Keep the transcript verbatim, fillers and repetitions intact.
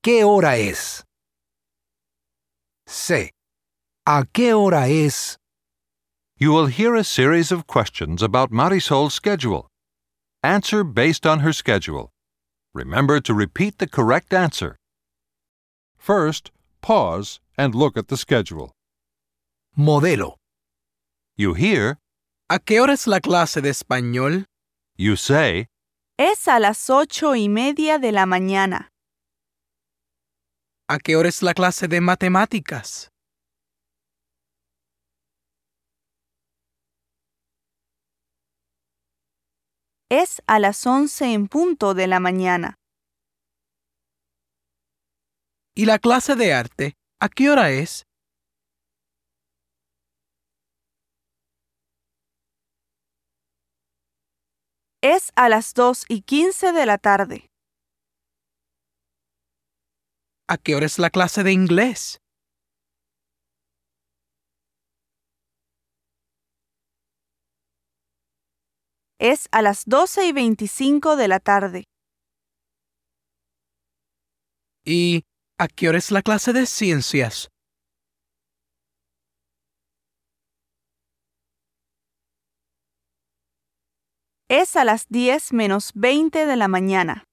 qué hora es? C. ¿A qué hora es? You will hear a series of questions about Marisol's schedule. Answer based on her schedule. Remember to repeat the correct answer. First, pause and look at the schedule. Modelo. You hear, ¿A qué hora es la clase de español? you say, Es a las ocho y media de la mañana. ¿A qué hora es la clase de matemáticas? Es a las once en punto de la mañana. ¿Y la clase de arte? ¿A qué hora es? Es a las dos y quince de la tarde. ¿A qué hora es la clase de inglés? Es a las doce y veinticinco de la tarde. ¿Y a qué hora es la clase de ciencias? Es a las diez menos veinte de la mañana.